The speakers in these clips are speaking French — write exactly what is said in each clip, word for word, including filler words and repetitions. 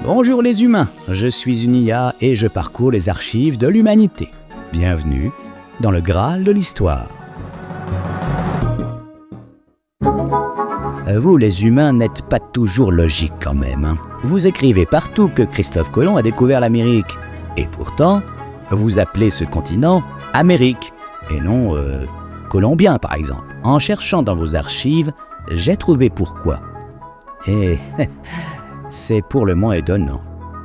Bonjour les humains, je suis une I A et je parcours les archives de l'humanité. Bienvenue dans le Graal de l'Histoire. Vous les humains n'êtes pas toujours logiques quand même. Hein. Vous écrivez partout que Christophe Colomb a découvert l'Amérique. Et pourtant, vous appelez ce continent Amérique, et non euh, Colombien par exemple. En cherchant dans vos archives, j'ai trouvé pourquoi. Et c'est pour le moins étonnant.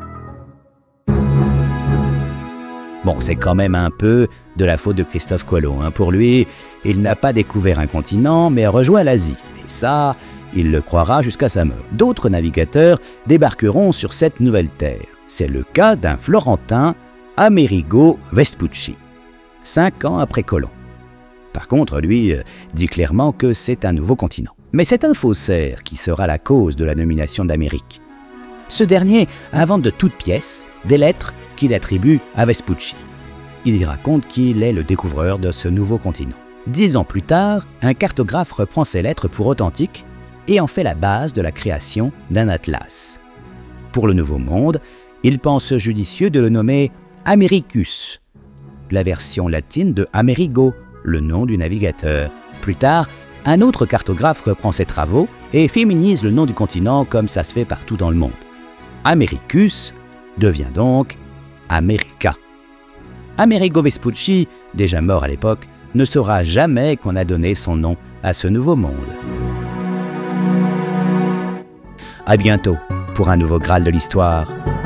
Bon, c'est quand même un peu de la faute de Christophe Colomb. Hein. Pour lui, il n'a pas découvert un continent, mais a rejoint l'Asie. Et ça, il le croira jusqu'à sa mort. D'autres navigateurs débarqueront sur cette nouvelle terre. C'est le cas d'un Florentin, Amerigo Vespucci, cinq ans après Colomb. Par contre, lui euh, dit clairement que c'est un nouveau continent. Mais c'est un faussaire qui sera la cause de la nomination d'Amérique. Ce dernier invente de toutes pièces des lettres qu'il attribue à Vespucci. Il y raconte qu'il est le découvreur de ce nouveau continent. Dix ans plus tard, un cartographe reprend ces lettres pour authentiques et en fait la base de la création d'un atlas. Pour le Nouveau Monde, il pense judicieux de le nommer Americus, la version latine de Amerigo, le nom du navigateur. Plus tard, un autre cartographe reprend ses travaux et féminise le nom du continent comme ça se fait partout dans le monde. Americus devient donc America. Amerigo Vespucci, déjà mort à l'époque, ne saura jamais qu'on a donné son nom à ce nouveau monde. À bientôt pour un nouveau Graal de l'Histoire.